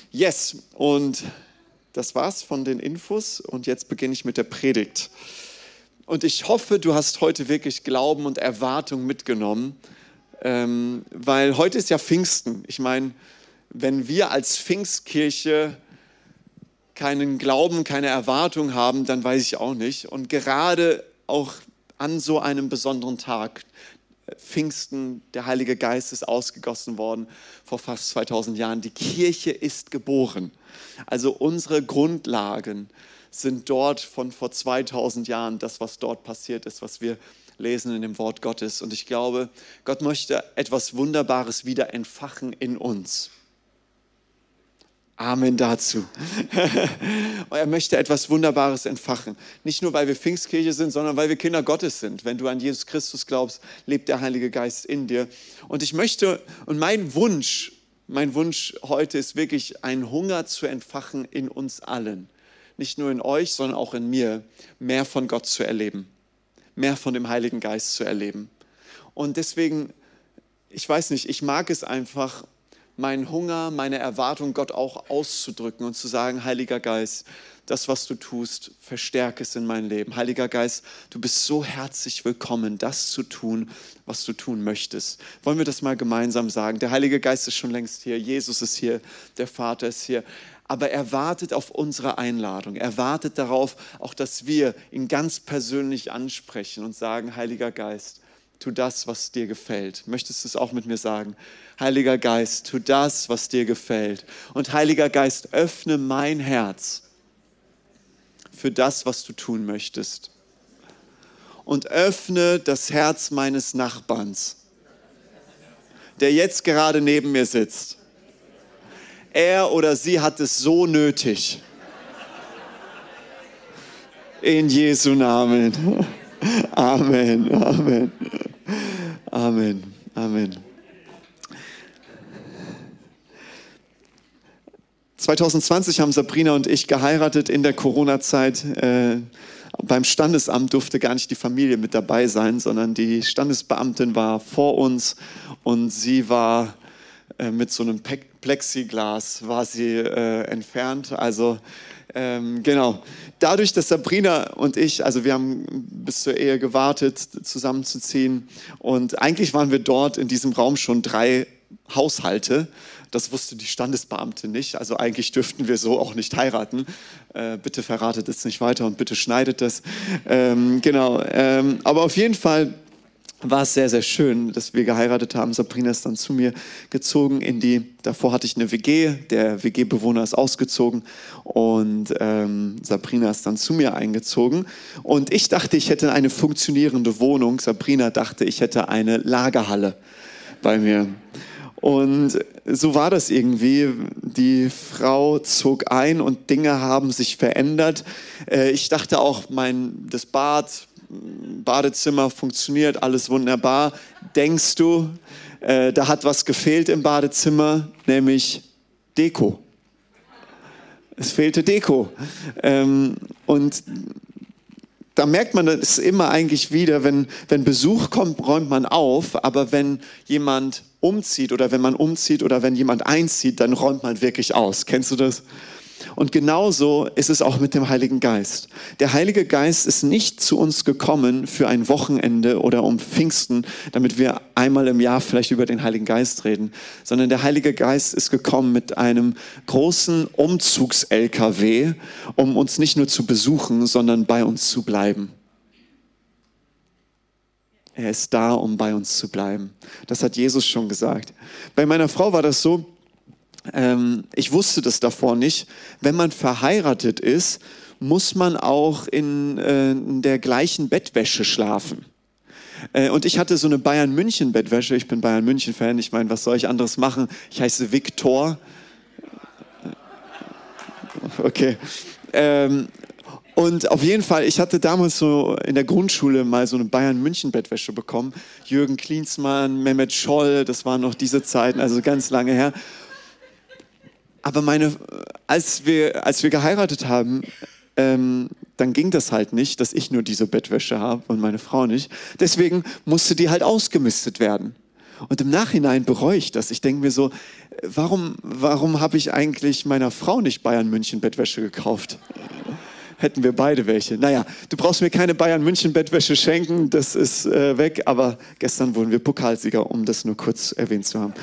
Yes, und das war's von den Infos und jetzt beginne ich mit der Predigt. Und ich hoffe, du hast heute wirklich Glauben und Erwartung mitgenommen, weil heute ist ja Pfingsten. Ich meine, wenn wir als Pfingstkirche keinen Glauben, keine Erwartung haben, dann weiß ich auch nicht. Und gerade auch an so einem besonderen Tag, Pfingsten, der Heilige Geist ist ausgegossen worden vor fast 2000 Jahren. Die Kirche ist geboren. Also unsere Grundlagen sind dort von vor 2000 Jahren, das, was dort passiert ist, was wir lesen in dem Wort Gottes. Und ich glaube, Gott möchte etwas Wunderbares wieder entfachen in uns. Amen dazu. Er möchte etwas Wunderbares entfachen. Nicht nur, weil wir Pfingstkirche sind, sondern weil wir Kinder Gottes sind. Wenn du an Jesus Christus glaubst, lebt der Heilige Geist in dir. Und ich möchte, und mein Wunsch heute ist wirklich, einen Hunger zu entfachen in uns allen. Nicht nur in euch, sondern auch in mir, mehr von Gott zu erleben. Mehr von dem Heiligen Geist zu erleben. Und deswegen, ich weiß nicht, ich mag es einfach, meinen Hunger, meine Erwartung Gott auch auszudrücken und zu sagen, Heiliger Geist, das, was du tust, verstärke es in mein Leben. Heiliger Geist, du bist so herzlich willkommen, das zu tun, was du tun möchtest. Wollen wir das mal gemeinsam sagen? Der Heilige Geist ist schon längst hier, Jesus ist hier, der Vater ist hier. Aber er wartet auf unsere Einladung. Er wartet darauf, auch dass wir ihn ganz persönlich ansprechen und sagen, Heiliger Geist, tu das, was dir gefällt. Möchtest du es auch mit mir sagen? Heiliger Geist, tu das, was dir gefällt. Und Heiliger Geist, öffne mein Herz für das, was du tun möchtest. Und öffne das Herz meines Nachbarns, der jetzt gerade neben mir sitzt. Er oder sie hat es so nötig. In Jesu Namen. Amen, Amen, Amen, Amen. 2020 haben Sabrina und ich geheiratet in der Corona-Zeit. Beim Standesamt durfte gar nicht die Familie mit dabei sein, sondern die Standesbeamtin war vor uns und sie war mit so einem Plexiglas war sie entfernt. Also genau. Dadurch, dass Sabrina und ich, also wir haben bis zur Ehe gewartet, zusammenzuziehen und eigentlich waren wir dort in diesem Raum schon 3 Haushalte. Das wusste die Standesbeamtin nicht, also eigentlich dürften wir so auch nicht heiraten. Bitte verratet es nicht weiter und bitte schneidet es. Genau, aber auf jeden Fall war es sehr, sehr schön, dass wir geheiratet haben. Sabrina ist dann zu mir gezogen davor hatte ich eine WG, der WG-Bewohner ist ausgezogen und Sabrina ist dann zu mir eingezogen. Und ich dachte, ich hätte eine funktionierende Wohnung. Sabrina dachte, ich hätte eine Lagerhalle bei mir. Und so war das irgendwie. Die Frau zog ein und Dinge haben sich verändert. Ich dachte auch, das Badezimmer funktioniert, alles wunderbar. Denkst du, da hat was gefehlt im Badezimmer, nämlich Deko. Es fehlte Deko. Und da merkt man das immer eigentlich wieder, wenn Besuch kommt, räumt man auf, aber wenn jemand umzieht oder wenn man umzieht oder wenn jemand einzieht, dann räumt man wirklich aus. Kennst du das? Und genauso ist es auch mit dem Heiligen Geist. Der Heilige Geist ist nicht zu uns gekommen für ein Wochenende oder um Pfingsten, damit wir einmal im Jahr vielleicht über den Heiligen Geist reden, sondern der Heilige Geist ist gekommen mit einem großen Umzugs-LKW, um uns nicht nur zu besuchen, sondern bei uns zu bleiben. Er ist da, um bei uns zu bleiben. Das hat Jesus schon gesagt. Bei meiner Frau war das so, ich wusste das davor nicht. Wenn man verheiratet ist, muss man auch in der gleichen Bettwäsche schlafen. Und ich hatte so eine Bayern-München-Bettwäsche. Ich bin Bayern-München-Fan. Ich meine, was soll ich anderes machen? Ich heiße Viktor. Okay. Und auf jeden Fall, ich hatte damals so in der Grundschule mal so eine Bayern-München-Bettwäsche bekommen. Jürgen Klinsmann, Mehmet Scholl, das waren noch diese Zeiten, also ganz lange her. Aber als wir geheiratet haben, dann ging das halt nicht, dass ich nur diese Bettwäsche habe und meine Frau nicht. Deswegen musste die halt ausgemistet werden. Und im Nachhinein bereue ich das. Ich denke mir so, warum habe ich eigentlich meiner Frau nicht Bayern München Bettwäsche gekauft? Hätten wir beide welche. Naja, du brauchst mir keine Bayern München Bettwäsche schenken, das ist weg, aber gestern wurden wir Pokalsieger, um das nur kurz erwähnt zu haben.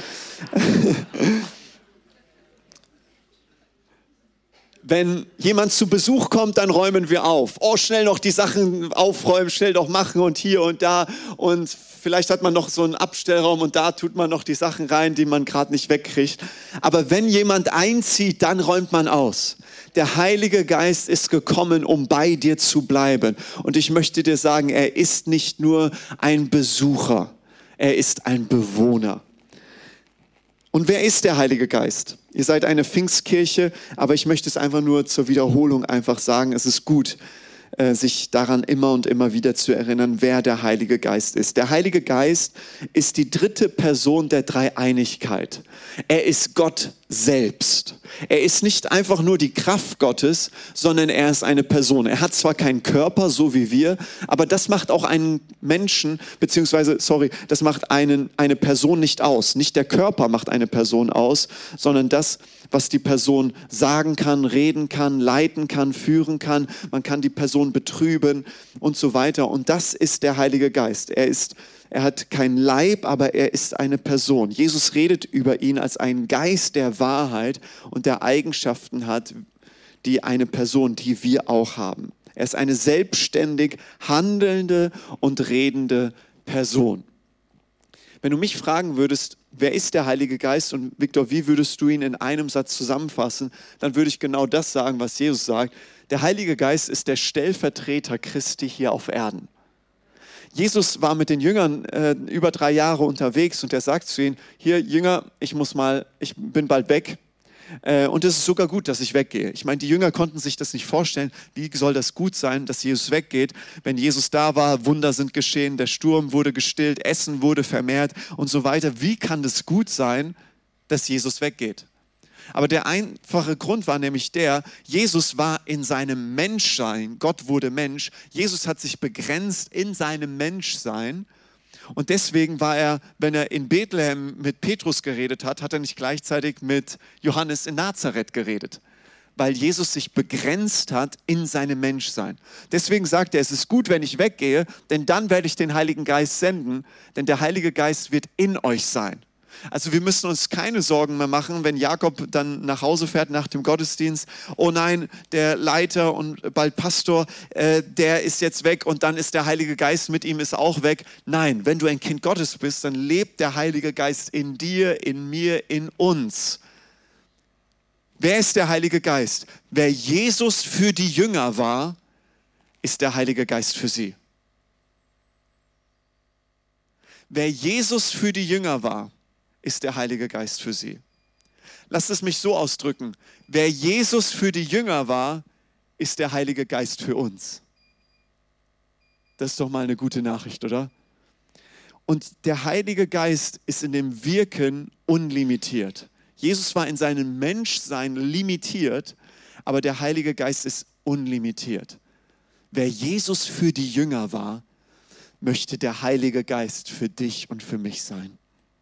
Wenn jemand zu Besuch kommt, dann räumen wir auf. Oh, schnell noch die Sachen aufräumen, schnell doch machen und hier und da. Und vielleicht hat man noch so einen Abstellraum und da tut man noch die Sachen rein, die man gerade nicht wegkriegt. Aber wenn jemand einzieht, dann räumt man aus. Der Heilige Geist ist gekommen, um bei dir zu bleiben. Und ich möchte dir sagen, er ist nicht nur ein Besucher, er ist ein Bewohner. Und wer ist der Heilige Geist? Ihr seid eine Pfingstkirche, aber ich möchte es einfach nur zur Wiederholung einfach sagen. Es ist gut, sich daran immer und immer wieder zu erinnern, wer der Heilige Geist ist. Der Heilige Geist ist die dritte Person der Dreieinigkeit. Er ist Gott selbst. Er ist nicht einfach nur die Kraft Gottes, sondern er ist eine Person. Er hat zwar keinen Körper, so wie wir, aber das macht auch einen Menschen, das macht eine Person nicht aus. Nicht der Körper macht eine Person aus, sondern das, was die Person sagen kann, reden kann, leiten kann, führen kann. Man kann die Person betrüben und so weiter. Und das ist der Heilige Geist. Er hat keinen Leib, aber er ist eine Person. Jesus redet über ihn als einen Geist der Wahrheit und der Eigenschaften hat, die eine Person, die wir auch haben. Er ist eine selbstständig handelnde und redende Person. Wenn du mich fragen würdest, wer ist der Heilige Geist und Viktor, wie würdest du ihn in einem Satz zusammenfassen, dann würde ich genau das sagen, was Jesus sagt. Der Heilige Geist ist der Stellvertreter Christi hier auf Erden. Jesus war mit den Jüngern über 3 Jahre unterwegs und er sagt zu ihnen, hier Jünger, ich bin bald weg und es ist sogar gut, dass ich weggehe. Ich meine, die Jünger konnten sich das nicht vorstellen. Wie soll das gut sein, dass Jesus weggeht? Wenn Jesus da war, Wunder sind geschehen, der Sturm wurde gestillt, Essen wurde vermehrt und so weiter. Wie kann das gut sein, dass Jesus weggeht? Aber der einfache Grund war nämlich Jesus war in seinem Menschsein, Gott wurde Mensch, Jesus hat sich begrenzt in seinem Menschsein und deswegen war er, wenn er in Bethlehem mit Petrus geredet hat, hat er nicht gleichzeitig mit Johannes in Nazareth geredet, weil Jesus sich begrenzt hat in seinem Menschsein. Deswegen sagt er, es ist gut, wenn ich weggehe, denn dann werde ich den Heiligen Geist senden, denn der Heilige Geist wird in euch sein. Also wir müssen uns keine Sorgen mehr machen, wenn Jakob dann nach Hause fährt nach dem Gottesdienst. Oh nein, der Leiter und bald Pastor, der ist jetzt weg und dann ist der Heilige Geist mit ihm ist auch weg. Nein, wenn du ein Kind Gottes bist, dann lebt der Heilige Geist in dir, in mir, in uns. Wer ist der Heilige Geist? Wer Jesus für die Jünger war, ist der Heilige Geist für sie. Wer Jesus für die Jünger war, ist der Heilige Geist für sie. Lasst es mich so ausdrücken. Wer Jesus für die Jünger war, ist der Heilige Geist für uns. Das ist doch mal eine gute Nachricht, oder? Und der Heilige Geist ist in dem Wirken unlimitiert. Jesus war in seinem Menschsein limitiert, aber der Heilige Geist ist unlimitiert. Wer Jesus für die Jünger war, möchte der Heilige Geist für dich und für mich sein.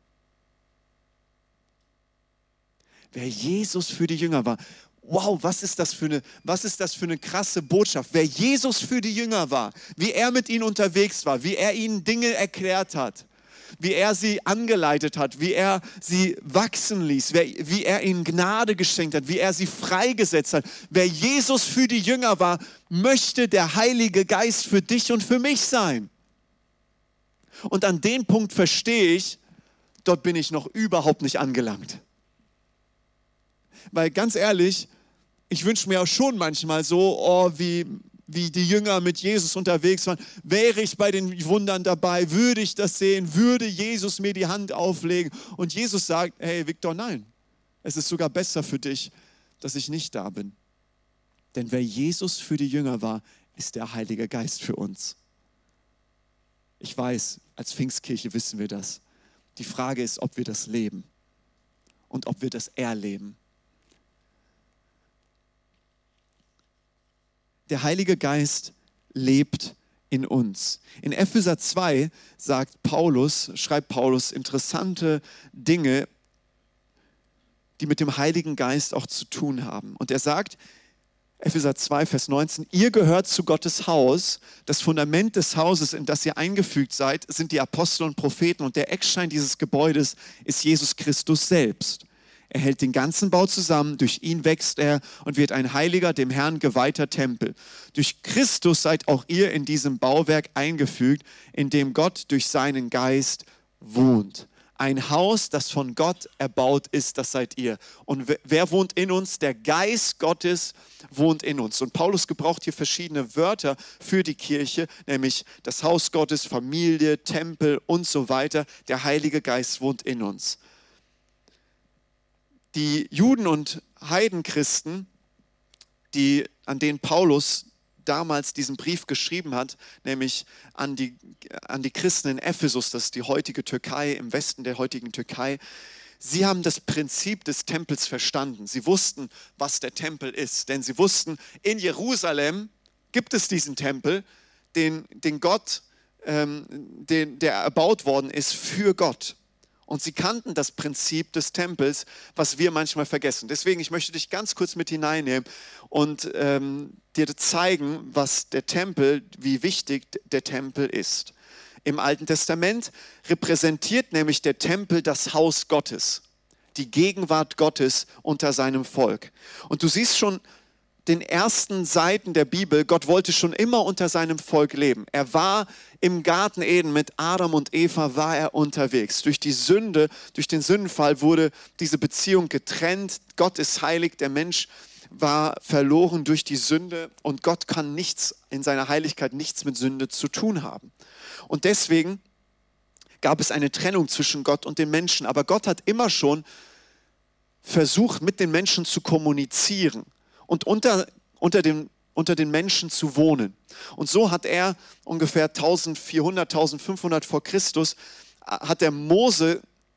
Wer Jesus für die Jünger war. Wow, was ist das für eine krasse Botschaft. Wer Jesus für die Jünger war, wie er mit ihnen unterwegs war, wie er ihnen Dinge erklärt hat, wie er sie angeleitet hat, wie er sie wachsen ließ, wie er ihnen Gnade geschenkt hat, wie er sie freigesetzt hat. Wer Jesus für die Jünger war, möchte der Heilige Geist für dich und für mich sein. Und an den Punkt verstehe ich, dort bin ich noch überhaupt nicht angelangt. Weil ganz ehrlich, ich wünsche mir auch schon manchmal so, wie die Jünger mit Jesus unterwegs waren, wäre ich bei den Wundern dabei, würde ich das sehen, würde Jesus mir die Hand auflegen. Und Jesus sagt, hey Viktor, nein, es ist sogar besser für dich, dass ich nicht da bin. Denn wer Jesus für die Jünger war, ist der Heilige Geist für uns. Ich weiß, als Pfingstkirche wissen wir das. Die Frage ist, ob wir das leben und ob wir das erleben. Der Heilige Geist lebt in uns. In Epheser 2 schreibt Paulus interessante Dinge die mit dem Heiligen Geist auch zu tun haben. Und er sagt, Epheser 2, Vers 19, ihr gehört zu Gottes Haus. Das Fundament des Hauses, in das ihr eingefügt seid, sind die Apostel und Propheten. Und der Eckstein dieses Gebäudes ist Jesus Christus selbst. Er hält den ganzen Bau zusammen, durch ihn wächst er und wird ein heiliger, dem Herrn geweihter Tempel. Durch Christus seid auch ihr in diesem Bauwerk eingefügt, in dem Gott durch seinen Geist wohnt. Ein Haus, das von Gott erbaut ist, das seid ihr. Und wer wohnt in uns? Der Geist Gottes wohnt in uns. Und Paulus gebraucht hier verschiedene Wörter für die Kirche, nämlich das Haus Gottes, Familie, Tempel und so weiter. Der Heilige Geist wohnt in uns. Die Juden und Heidenchristen, an denen Paulus damals diesen Brief geschrieben hat, nämlich an die Christen in Ephesus, das ist die heutige Türkei, im Westen der heutigen Türkei, sie haben das Prinzip des Tempels verstanden. Sie wussten, was der Tempel ist, denn sie wussten, in Jerusalem gibt es diesen Tempel, der erbaut worden ist für Gott. Und sie kannten das Prinzip des Tempels, was wir manchmal vergessen. Deswegen, ich möchte dich ganz kurz mit hineinnehmen und dir zeigen, was der Tempel, wie wichtig der Tempel ist. Im Alten Testament repräsentiert nämlich der Tempel das Haus Gottes, die Gegenwart Gottes unter seinem Volk. Und du siehst schon den ersten Seiten der Bibel, Gott wollte schon immer unter seinem Volk leben. Er war im Garten Eden mit Adam und Eva, war er unterwegs. Durch die Sünde, durch den Sündenfall wurde diese Beziehung getrennt. Gott ist heilig, der Mensch war verloren durch die Sünde und Gott kann nichts in seiner Heiligkeit, nichts mit Sünde zu tun haben. Und deswegen gab es eine Trennung zwischen Gott und den Menschen. Aber Gott hat immer schon versucht, mit den Menschen zu kommunizieren und unter den Menschen zu wohnen. Und so hat er ungefähr 1400, 1500 vor Christus, hat er Mose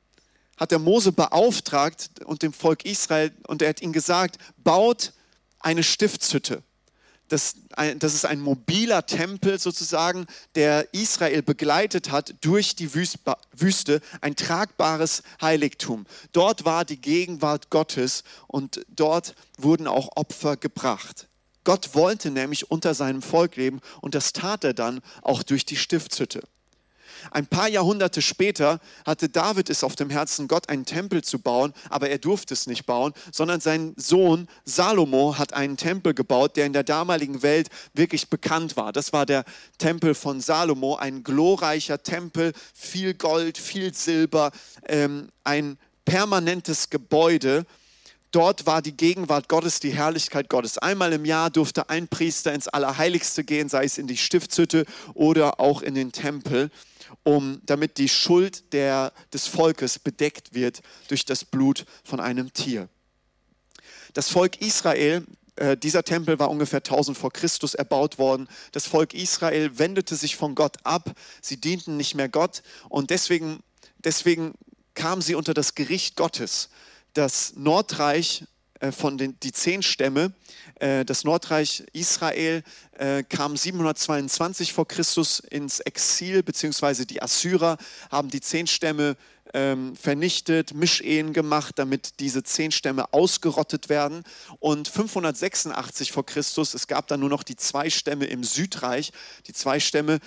beauftragt und dem Volk Israel, und er hat ihnen gesagt, baut eine Stiftshütte. Das ist ein mobiler Tempel sozusagen, der Israel begleitet hat durch die Wüste, ein tragbares Heiligtum. Dort war die Gegenwart Gottes und dort wurden auch Opfer gebracht. Gott wollte nämlich unter seinem Volk leben und das tat er dann auch durch die Stiftshütte. Ein paar Jahrhunderte später hatte David es auf dem Herzen, Gott einen Tempel zu bauen, aber er durfte es nicht bauen, sondern sein Sohn Salomo hat einen Tempel gebaut, der in der damaligen Welt wirklich bekannt war. Das war der Tempel von Salomo, ein glorreicher Tempel, viel Gold, viel Silber, ein permanentes Gebäude. Dort war die Gegenwart Gottes, die Herrlichkeit Gottes. Einmal im Jahr durfte ein Priester ins Allerheiligste gehen, sei es in die Stiftshütte oder auch in den Tempel, damit die Schuld des Volkes bedeckt wird durch das Blut von einem Tier. Das Volk Israel, dieser Tempel war ungefähr 1000 vor Christus erbaut worden. Das Volk Israel wendete sich von Gott ab. Sie dienten nicht mehr Gott und deswegen kamen sie unter das Gericht Gottes. Das Nordreich die 10 Stämme, das Nordreich Israel kam 722 vor Christus ins Exil, beziehungsweise die Assyrer haben die 10 Stämme vernichtet, Mischehen gemacht, damit diese 10 Stämme ausgerottet werden. Und 586 vor Christus, es gab dann nur noch die 2 Stämme im Südreich, die 2 Stämme,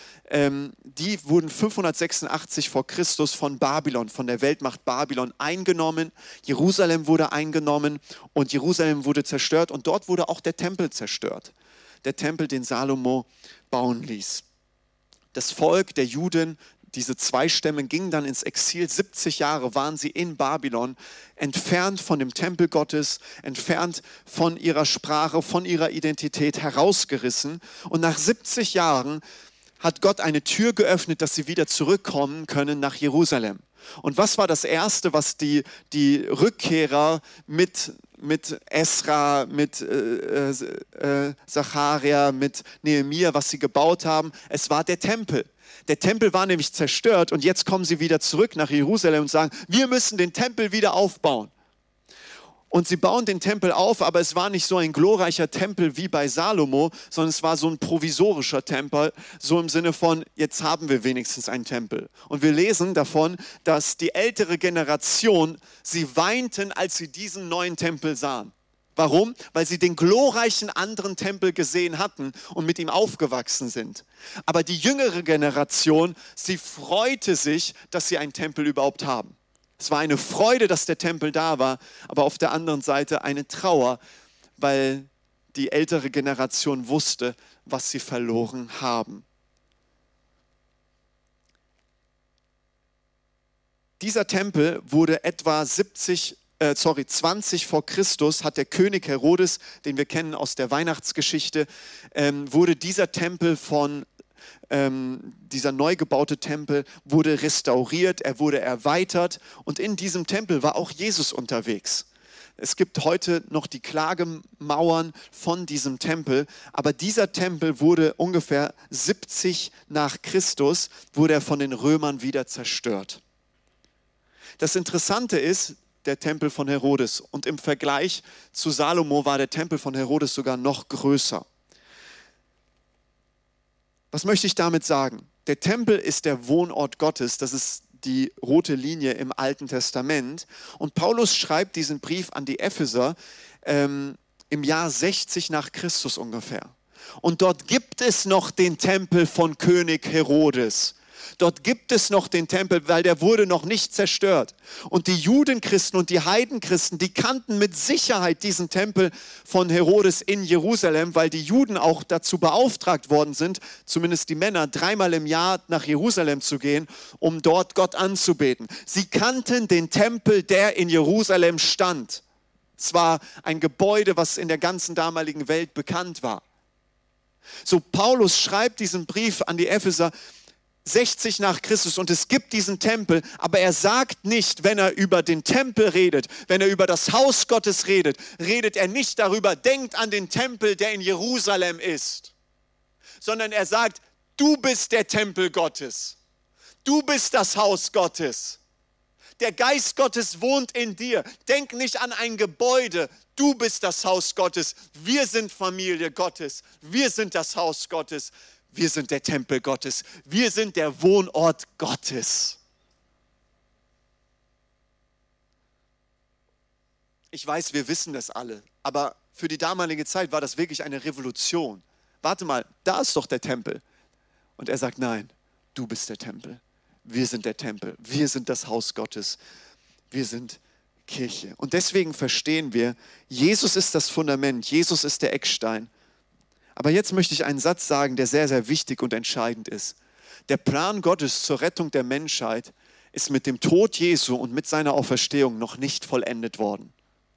die wurden 586 vor Christus von Babylon, von der Weltmacht Babylon eingenommen. Jerusalem wurde eingenommen und Jerusalem wurde zerstört und dort wurde auch der Tempel zerstört. Der Tempel, den Salomo bauen ließ. Das Volk der Juden, diese 2 Stämme gingen dann ins Exil. 70 Jahre waren sie in Babylon, entfernt von dem Tempel Gottes, entfernt von ihrer Sprache, von ihrer Identität, herausgerissen. Und nach 70 Jahren hat Gott eine Tür geöffnet, dass sie wieder zurückkommen können nach Jerusalem. Und was war das Erste, was die Rückkehrer mit Esra, mit Zacharia, mit Nehemia, was sie gebaut haben? Es war der Tempel. Der Tempel war nämlich zerstört und jetzt kommen sie wieder zurück nach Jerusalem und sagen, wir müssen den Tempel wieder aufbauen. Und sie bauen den Tempel auf, aber es war nicht so ein glorreicher Tempel wie bei Salomo, sondern es war so ein provisorischer Tempel, so im Sinne von, jetzt haben wir wenigstens einen Tempel. Und wir lesen davon, dass die ältere Generation, sie weinten, als sie diesen neuen Tempel sahen. Warum? Weil sie den glorreichen anderen Tempel gesehen hatten und mit ihm aufgewachsen sind. Aber die jüngere Generation, sie freute sich, dass sie einen Tempel überhaupt haben. Es war eine Freude, dass der Tempel da war, aber auf der anderen Seite eine Trauer, weil die ältere Generation wusste, was sie verloren haben. Dieser Tempel wurde etwa 20 vor Christus, hat der König Herodes, den wir kennen aus der Weihnachtsgeschichte, wurde dieser Tempel dieser neu gebaute Tempel wurde restauriert, er wurde erweitert und in diesem Tempel war auch Jesus unterwegs. Es gibt heute noch die Klagemauern von diesem Tempel, aber dieser Tempel wurde ungefähr 70 nach Christus, wurde er von den Römern wieder zerstört. Das Interessante ist, der Tempel von Herodes, und im Vergleich zu Salomo war der Tempel von Herodes sogar noch größer. Was möchte ich damit sagen? Der Tempel ist der Wohnort Gottes, das ist die rote Linie im Alten Testament. Und Paulus schreibt diesen Brief an die Epheser im Jahr 60 nach Christus ungefähr. Und dort gibt es noch den Tempel von König Herodes. Dort gibt es noch den Tempel, weil der wurde noch nicht zerstört. Und die Judenchristen und die Heidenchristen, die kannten mit Sicherheit diesen Tempel von Herodes in Jerusalem, weil die Juden auch dazu beauftragt worden sind, zumindest die Männer, 3-mal im Jahr nach Jerusalem zu gehen, um dort Gott anzubeten. Sie kannten den Tempel, der in Jerusalem stand. Es war ein Gebäude, was in der ganzen damaligen Welt bekannt war. So, Paulus schreibt diesen Brief an die Epheser 60 nach Christus und es gibt diesen Tempel, aber er sagt nicht, wenn er über den Tempel redet, wenn er über das Haus Gottes redet, redet er nicht darüber, denkt an den Tempel, der in Jerusalem ist, sondern er sagt, du bist der Tempel Gottes, du bist das Haus Gottes, der Geist Gottes wohnt in dir, denk nicht an ein Gebäude, du bist das Haus Gottes, wir sind Familie Gottes, wir sind das Haus Gottes. Wir sind der Tempel Gottes. Wir sind der Wohnort Gottes. Ich weiß, wir wissen das alle, aber für die damalige Zeit war das wirklich eine Revolution. Warte mal, da ist doch der Tempel. Und er sagt, nein, du bist der Tempel. Wir sind der Tempel. Wir sind das Haus Gottes. Wir sind Kirche. Und deswegen verstehen wir, Jesus ist das Fundament. Jesus ist der Eckstein. Aber jetzt möchte ich einen Satz sagen, der sehr, sehr wichtig und entscheidend ist. Der Plan Gottes zur Rettung der Menschheit ist mit dem Tod Jesu und mit seiner Auferstehung noch nicht vollendet worden.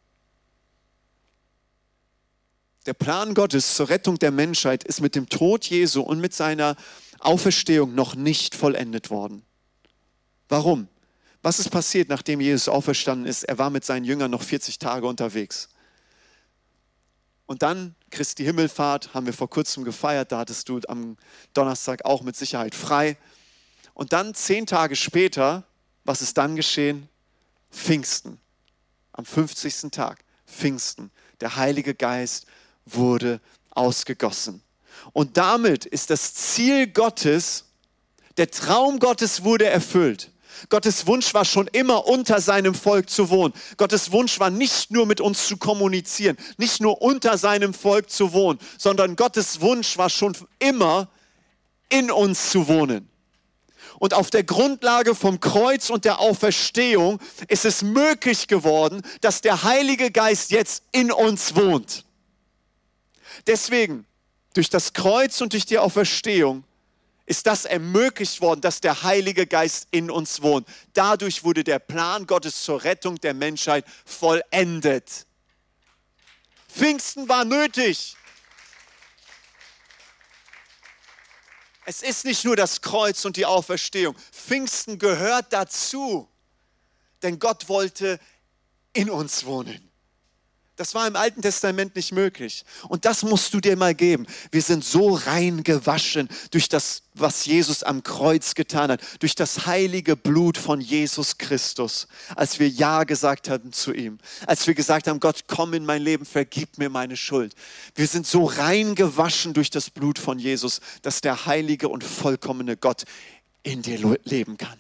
Der Plan Gottes zur Rettung der Menschheit ist mit dem Tod Jesu und mit seiner Auferstehung noch nicht vollendet worden. Warum? Was ist passiert, nachdem Jesus auferstanden ist? Er war mit seinen Jüngern noch 40 Tage unterwegs. Und dann Christi Himmelfahrt, haben wir vor kurzem gefeiert, da hattest du am Donnerstag auch mit Sicherheit frei. Und dann 10 Tage später, was ist dann geschehen? Pfingsten, am 50. Tag, Pfingsten. Der Heilige Geist wurde ausgegossen. Und damit ist das Ziel Gottes, der Traum Gottes wurde erfüllt. Gottes Wunsch war schon immer, unter seinem Volk zu wohnen. Gottes Wunsch war nicht nur mit uns zu kommunizieren, nicht nur unter seinem Volk zu wohnen, sondern Gottes Wunsch war schon immer, in uns zu wohnen. Und auf der Grundlage vom Kreuz und der Auferstehung ist es möglich geworden, dass der Heilige Geist jetzt in uns wohnt. Deswegen, durch das Kreuz und durch die Auferstehung, ist das ermöglicht worden, dass der Heilige Geist in uns wohnt. Dadurch wurde der Plan Gottes zur Rettung der Menschheit vollendet. Pfingsten war nötig. Es ist nicht nur das Kreuz und die Auferstehung. Pfingsten gehört dazu, denn Gott wollte in uns wohnen. Das war im Alten Testament nicht möglich. Und das musst du dir mal geben. Wir sind so rein gewaschen durch das, was Jesus am Kreuz getan hat, durch das heilige Blut von Jesus Christus, als wir Ja gesagt haben zu ihm, als wir gesagt haben, Gott, komm in mein Leben, vergib mir meine Schuld. Wir sind so rein gewaschen durch das Blut von Jesus, dass der heilige und vollkommene Gott in dir leben kann.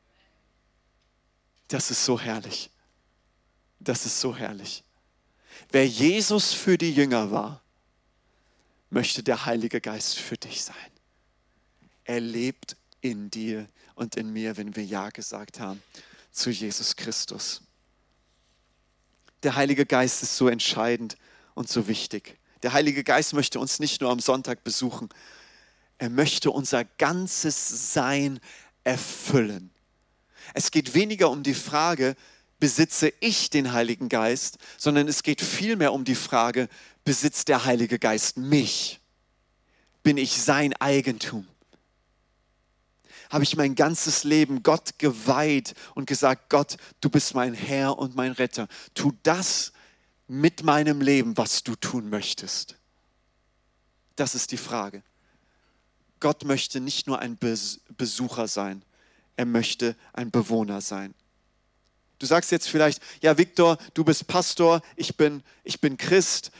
Das ist so herrlich. Das ist so herrlich. Wer Jesus für die Jünger war, möchte der Heilige Geist für dich sein. Er lebt in dir und in mir, wenn wir Ja gesagt haben zu Jesus Christus. Der Heilige Geist ist so entscheidend und so wichtig. Der Heilige Geist möchte uns nicht nur am Sonntag besuchen, er möchte unser ganzes Sein erfüllen. Es geht weniger um die Frage, besitze ich den Heiligen Geist, sondern es geht vielmehr um die Frage, besitzt der Heilige Geist mich? Bin ich sein Eigentum? Habe ich mein ganzes Leben Gott geweiht und gesagt, Gott, du bist mein Herr und mein Retter. Tu das mit meinem Leben, was du tun möchtest. Das ist die Frage. Gott möchte nicht nur ein Besucher sein, er möchte ein Bewohner sein. Du sagst jetzt vielleicht, ja Viktor, du bist Pastor, ich bin Christ.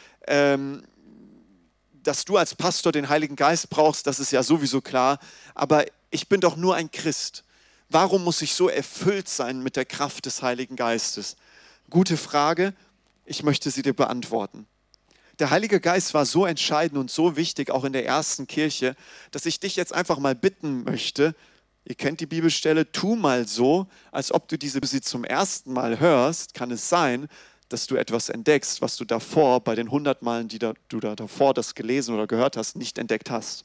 Dass du als Pastor den Heiligen Geist brauchst, das ist ja sowieso klar. Aber ich bin doch nur ein Christ. Warum muss ich so erfüllt sein mit der Kraft des Heiligen Geistes? Gute Frage, ich möchte sie dir beantworten. Der Heilige Geist war so entscheidend und so wichtig, auch in der ersten Kirche, dass ich dich jetzt einfach mal bitten möchte, ihr kennt die Bibelstelle, tu mal so, als ob du sie zum ersten Mal hörst, kann es sein, dass du etwas entdeckst, was du davor, bei den 100 Malen, die du davor das gelesen oder gehört hast, nicht entdeckt hast.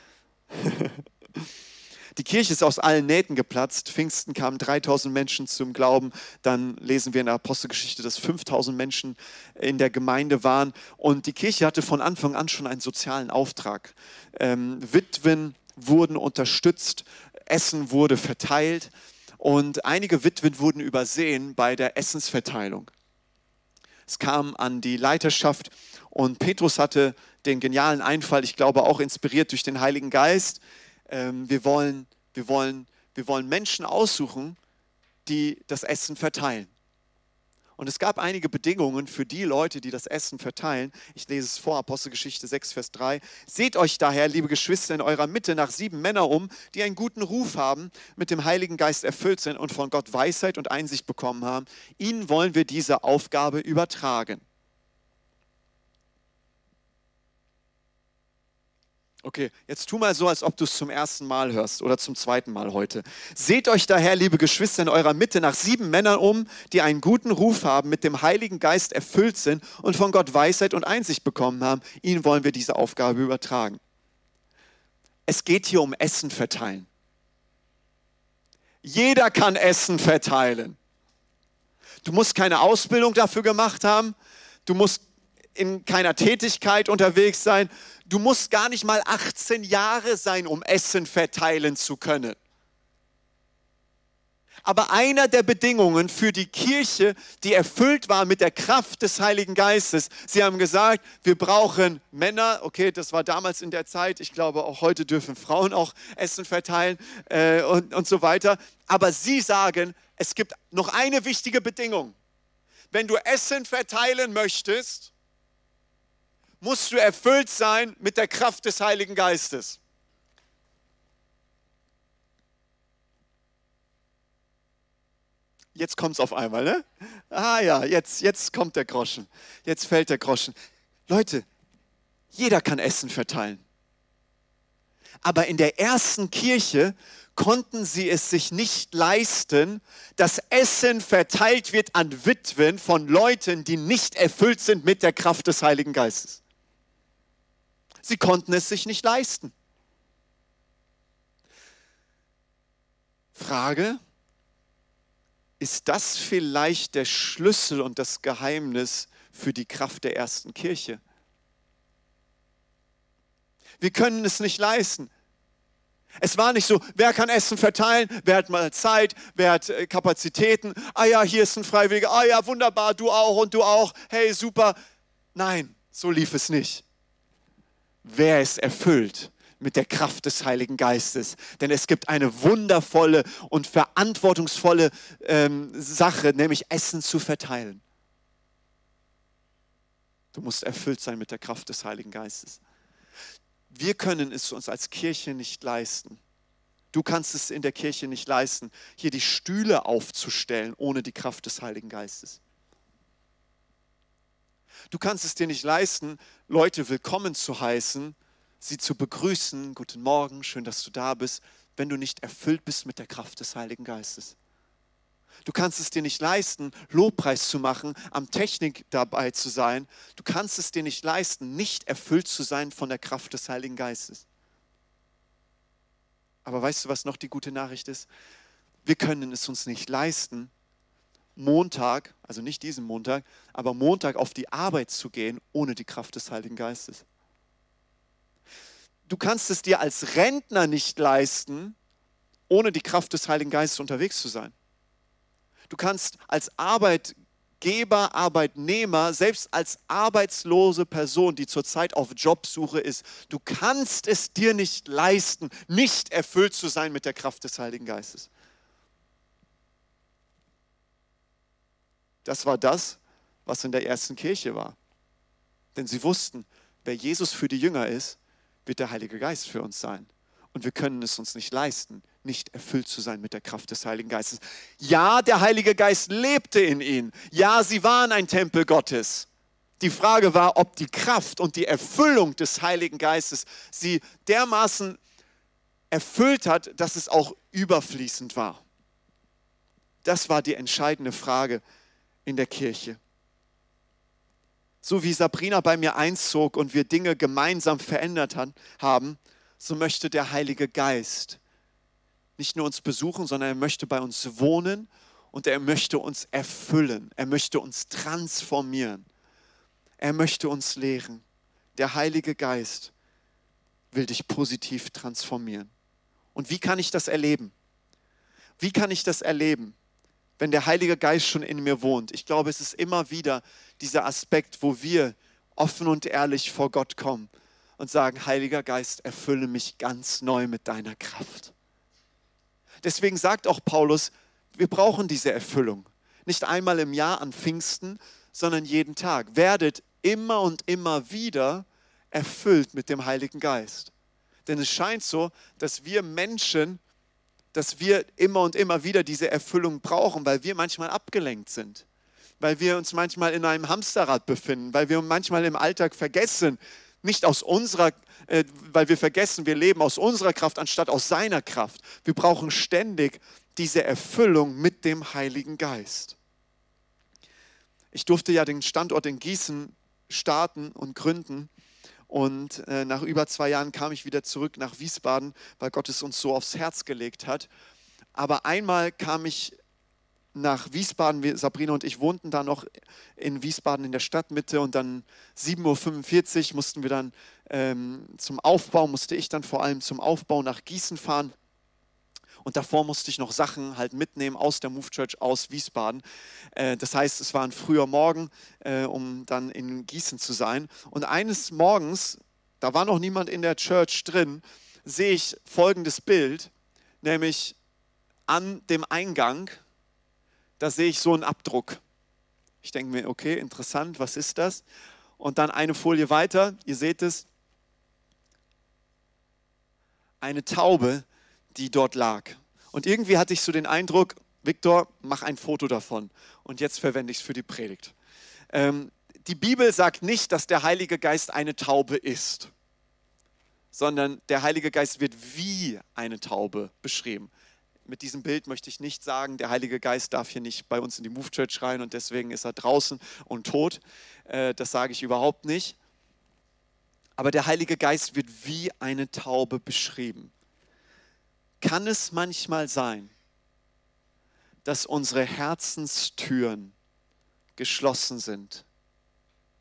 Die Kirche ist aus allen Nähten geplatzt. Pfingsten kamen 3000 Menschen zum Glauben. Dann lesen wir in der Apostelgeschichte, dass 5000 Menschen in der Gemeinde waren. Und die Kirche hatte von Anfang an schon einen sozialen Auftrag. Witwen wurden unterstützt, Essen wurde verteilt und einige Witwen wurden übersehen bei der Essensverteilung. Es kam an die Leiterschaft und Petrus hatte den genialen Einfall, ich glaube auch inspiriert durch den Heiligen Geist. Wir wollen Menschen aussuchen, die das Essen verteilen. Und es gab einige Bedingungen für die Leute, die das Essen verteilen. Ich lese es vor, Apostelgeschichte 6, Vers 3. Seht euch daher, liebe Geschwister, in eurer Mitte nach 7 Männer um, die einen guten Ruf haben, mit dem Heiligen Geist erfüllt sind und von Gott Weisheit und Einsicht bekommen haben. Ihnen wollen wir diese Aufgabe übertragen. Okay, jetzt tu mal so, als ob du es zum ersten Mal hörst oder zum zweiten Mal heute. Seht euch daher, liebe Geschwister, in eurer Mitte nach 7 Männern um, die einen guten Ruf haben, mit dem Heiligen Geist erfüllt sind und von Gott Weisheit und Einsicht bekommen haben. Ihnen wollen wir diese Aufgabe übertragen. Es geht hier um Essen verteilen. Jeder kann Essen verteilen. Du musst keine Ausbildung dafür gemacht haben. Du musst in keiner Tätigkeit unterwegs sein. Du musst gar nicht mal 18 Jahre sein, um Essen verteilen zu können. Aber einer der Bedingungen für die Kirche, die erfüllt war mit der Kraft des Heiligen Geistes, sie haben gesagt, wir brauchen Männer, okay, das war damals in der Zeit, ich glaube auch heute dürfen Frauen auch Essen verteilen und so weiter. Aber sie sagen, es gibt noch eine wichtige Bedingung. Wenn du Essen verteilen möchtest, musst du erfüllt sein mit der Kraft des Heiligen Geistes. Jetzt kommt es auf einmal, ne? Ah ja, jetzt kommt der Groschen. Jetzt fällt der Groschen. Leute, jeder kann Essen verteilen. Aber in der ersten Kirche konnten sie es sich nicht leisten, dass Essen verteilt wird an Witwen von Leuten, die nicht erfüllt sind mit der Kraft des Heiligen Geistes. Sie konnten es sich nicht leisten. Frage, ist das vielleicht der Schlüssel und das Geheimnis für die Kraft der ersten Kirche? Wir können es nicht leisten. Es war nicht so, wer kann Essen verteilen, wer hat mal Zeit, wer hat Kapazitäten. Ah ja, hier ist ein Freiwilliger. Ah ja, wunderbar, du auch und du auch. Hey, super. Nein, so lief es nicht. Wer ist erfüllt mit der Kraft des Heiligen Geistes? Denn es gibt eine wundervolle und verantwortungsvolle Sache, nämlich Essen zu verteilen. Du musst erfüllt sein mit der Kraft des Heiligen Geistes. Wir können es uns als Kirche nicht leisten. Du kannst es in der Kirche nicht leisten, hier die Stühle aufzustellen ohne die Kraft des Heiligen Geistes. Du kannst es dir nicht leisten, Leute willkommen zu heißen, sie zu begrüßen, guten Morgen, schön, dass du da bist, wenn du nicht erfüllt bist mit der Kraft des Heiligen Geistes. Du kannst es dir nicht leisten, Lobpreis zu machen, am Technik dabei zu sein. Du kannst es dir nicht leisten, nicht erfüllt zu sein von der Kraft des Heiligen Geistes. Aber weißt du, was noch die gute Nachricht ist? Wir können es uns nicht leisten, Montag, also nicht diesen Montag, aber Montag auf die Arbeit zu gehen, ohne die Kraft des Heiligen Geistes. Du kannst es dir als Rentner nicht leisten, ohne die Kraft des Heiligen Geistes unterwegs zu sein. Du kannst als Arbeitgeber, Arbeitnehmer, selbst als arbeitslose Person, die zurzeit auf Jobsuche ist, du kannst es dir nicht leisten, nicht erfüllt zu sein mit der Kraft des Heiligen Geistes. Das war das, was in der ersten Kirche war. Denn sie wussten, wer Jesus für die Jünger ist, wird der Heilige Geist für uns sein. Und wir können es uns nicht leisten, nicht erfüllt zu sein mit der Kraft des Heiligen Geistes. Ja, der Heilige Geist lebte in ihnen. Ja, sie waren ein Tempel Gottes. Die Frage war, ob die Kraft und die Erfüllung des Heiligen Geistes sie dermaßen erfüllt hat, dass es auch überfließend war. Das war die entscheidende Frage in der Kirche. So wie Sabrina bei mir einzog und wir Dinge gemeinsam verändert haben, so möchte der Heilige Geist nicht nur uns besuchen, sondern er möchte bei uns wohnen und er möchte uns erfüllen. Er möchte uns transformieren. Er möchte uns lehren. Der Heilige Geist will dich positiv transformieren. Und wie kann ich das erleben? Wie kann ich das erleben, wenn der Heilige Geist schon in mir wohnt? Ich glaube, es ist immer wieder dieser Aspekt, wo wir offen und ehrlich vor Gott kommen und sagen, Heiliger Geist, erfülle mich ganz neu mit deiner Kraft. Deswegen sagt auch Paulus, wir brauchen diese Erfüllung. Nicht einmal im Jahr an Pfingsten, sondern jeden Tag. Werdet immer und immer wieder erfüllt mit dem Heiligen Geist. Denn es scheint so, dass wir Menschen, dass wir immer und immer wieder diese Erfüllung brauchen, weil wir manchmal abgelenkt sind. Weil wir uns manchmal in einem Hamsterrad befinden, weil wir manchmal im Alltag vergessen, nicht aus unserer, weil wir vergessen, wir leben aus unserer Kraft anstatt aus seiner Kraft. Wir brauchen ständig diese Erfüllung mit dem Heiligen Geist. Ich durfte ja den Standort in Gießen starten und gründen. Und nach über 2 Jahren kam ich wieder zurück nach Wiesbaden, weil Gott es uns so aufs Herz gelegt hat. Aber einmal kam ich nach Wiesbaden, Sabrina und ich wohnten da noch in Wiesbaden in der Stadtmitte und dann 7:45 Uhr mussten wir dann musste ich dann vor allem zum Aufbau nach Gießen fahren. Und davor musste ich noch Sachen halt mitnehmen aus der Move Church aus Wiesbaden. Das heißt, es war ein früher Morgen, um dann in Gießen zu sein. Und eines Morgens, da war noch niemand in der Church drin, sehe ich folgendes Bild, nämlich an dem Eingang, da sehe ich so einen Abdruck. Ich denke mir, okay, interessant, was ist das? Und dann eine Folie weiter, ihr seht es, eine Taube, die dort lag. Und irgendwie hatte ich so den Eindruck, Viktor, mach ein Foto davon. Und jetzt verwende ich es für die Predigt. Die Bibel sagt nicht, dass der Heilige Geist eine Taube ist, sondern der Heilige Geist wird wie eine Taube beschrieben. Mit diesem Bild möchte ich nicht sagen, der Heilige Geist darf hier nicht bei uns in die Move Church rein und deswegen ist er draußen und tot. Das sage ich überhaupt nicht. Aber der Heilige Geist wird wie eine Taube beschrieben. Kann es manchmal sein, dass unsere Herzenstüren geschlossen sind,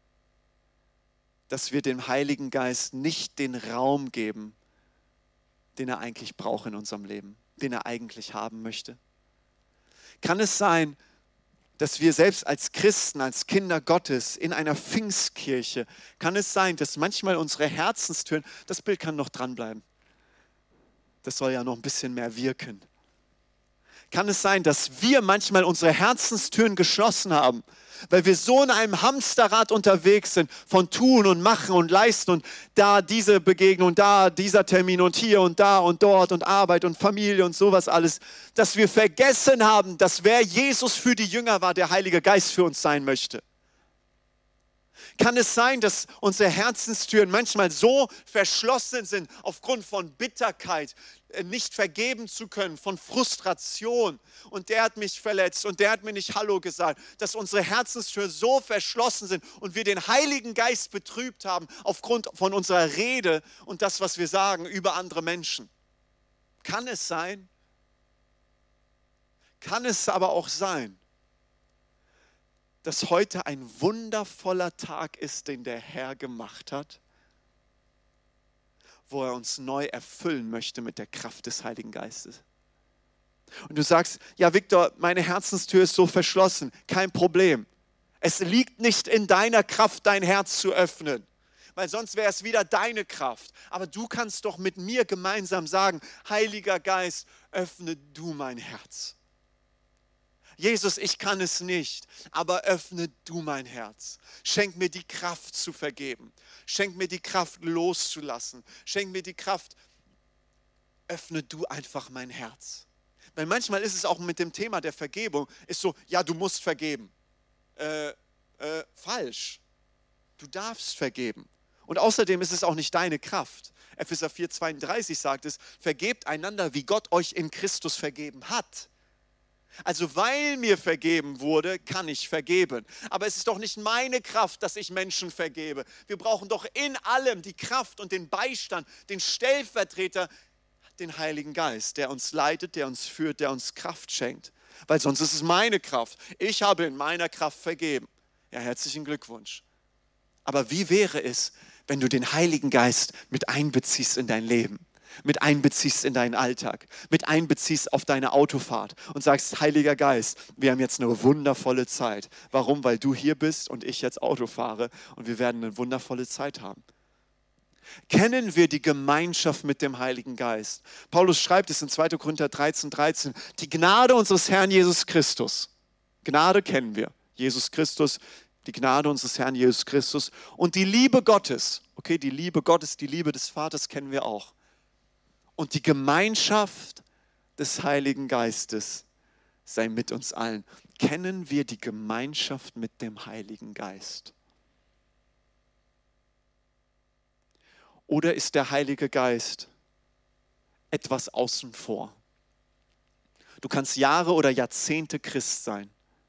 dass wir dem Heiligen Geist nicht den Raum geben, den er eigentlich braucht in unserem Leben, den er eigentlich haben möchte? Kann es sein, dass wir selbst als Christen, als Kinder Gottes in einer Pfingstkirche, kann es sein, dass manchmal unsere Herzenstüren, das Bild kann noch dranbleiben, das soll ja noch ein bisschen mehr wirken. Kann es sein, dass wir manchmal unsere Herzenstüren geschlossen haben, weil wir so in einem Hamsterrad unterwegs sind, von tun und machen und leisten und da diese Begegnung, da dieser Termin und hier und da und dort und Arbeit und Familie und sowas alles, dass wir vergessen haben, dass wer Jesus für die Jünger war, der Heilige Geist für uns sein möchte. Kann es sein, dass unsere Herzenstüren manchmal so verschlossen sind aufgrund von Bitterkeit, nicht vergeben zu können, von Frustration und der hat mich verletzt und der hat mir nicht Hallo gesagt, dass unsere Herzenstüren so verschlossen sind und wir den Heiligen Geist betrübt haben aufgrund von unserer Rede und das, was wir sagen über andere Menschen? Kann es sein? Kann es aber auch sein, dass heute ein wundervoller Tag ist, den der Herr gemacht hat, wo er uns neu erfüllen möchte mit der Kraft des Heiligen Geistes. Und du sagst, ja Viktor, meine Herzenstür ist so verschlossen, kein Problem. Es liegt nicht in deiner Kraft, dein Herz zu öffnen, weil sonst wäre es wieder deine Kraft. Aber du kannst doch mit mir gemeinsam sagen, Heiliger Geist, öffne du mein Herz. Jesus, ich kann es nicht, aber öffne du mein Herz. Schenk mir die Kraft zu vergeben. Schenk mir die Kraft loszulassen. Schenk mir die Kraft, öffne du einfach mein Herz. Weil manchmal ist es auch mit dem Thema der Vergebung, ist so, ja, du musst vergeben. Falsch. Du darfst vergeben. Und außerdem ist es auch nicht deine Kraft. Epheser 4,32 sagt es, vergebt einander, wie Gott euch in Christus vergeben hat. Also weil mir vergeben wurde, kann ich vergeben. Aber es ist doch nicht meine Kraft, dass ich Menschen vergebe. Wir brauchen doch in allem die Kraft und den Beistand, den Stellvertreter, den Heiligen Geist, der uns leitet, der uns führt, der uns Kraft schenkt. Weil sonst ist es meine Kraft. Ich habe in meiner Kraft vergeben. Ja, herzlichen Glückwunsch. Aber wie wäre es, wenn du den Heiligen Geist mit einbeziehst in dein Leben? Mit einbeziehst in deinen Alltag, mit einbeziehst auf deine Autofahrt und sagst, Heiliger Geist, wir haben jetzt eine wundervolle Zeit. Warum? Weil du hier bist und ich jetzt Auto fahre und wir werden eine wundervolle Zeit haben. Kennen wir die Gemeinschaft mit dem Heiligen Geist? Paulus schreibt es in 2. Korinther 13,13. Die Gnade unseres Herrn Jesus Christus. Gnade kennen wir. Jesus Christus, die Gnade unseres Herrn Jesus Christus und die Liebe Gottes. Okay, die Liebe Gottes, die Liebe des Vaters kennen wir auch. Und die Gemeinschaft des Heiligen Geistes sei mit uns allen. Kennen wir die Gemeinschaft mit dem Heiligen Geist? Oder ist der Heilige Geist etwas außen vor? Du kannst Jahre oder Jahrzehnte Christ sein.